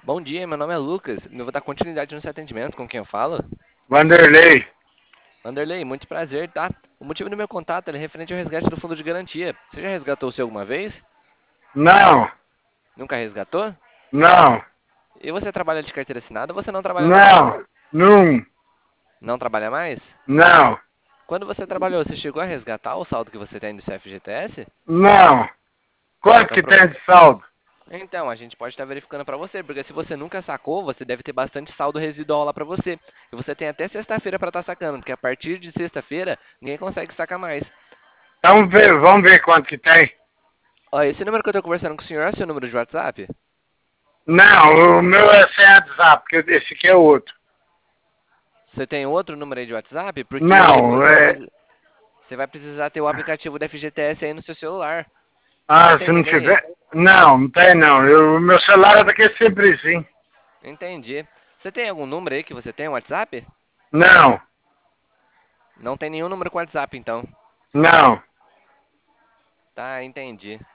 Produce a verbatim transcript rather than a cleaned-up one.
Bom dia, meu nome é Lucas. Eu vou dar continuidade no seu atendimento. Com quem eu falo? Vanderlei. Vanderlei, muito prazer, tá? O motivo do meu contato é referente ao resgate do fundo de garantia. Você já resgatou o seu alguma vez? Não, Nunca resgatou? não, E você trabalha de carteira assinada ou você não trabalha mais? não, não, Não trabalha mais? não, Quando você trabalhou, você chegou a resgatar o saldo que você tem do C F G T S? não. Quanto Então, que pro- tem de saldo? então, a gente pode estar verificando para você, porque se você nunca sacou, você deve ter bastante saldo residual lá para você. E você tem até sexta-feira para estar sacando, porque a partir de sexta-feira ninguém consegue sacar mais. Vamos ver, vamos ver quanto que tem. Ó, esse número que eu tô conversando com o senhor é o seu número de WhatsApp? Não, o meu é sem WhatsApp, porque esse aqui é outro. Você tem outro número aí de WhatsApp? Porque Não, você vai, é... precis- você vai precisar ter o aplicativo da F G T S aí no seu celular. Você Ah, tem se não ele aí? tiver... Não, não tem não. Eu, o meu celular é daquele sempre sim. Entendi. Você tem algum número aí que você tem, um WhatsApp? Não, Não tem nenhum número com WhatsApp, então. não. Tá, entendi.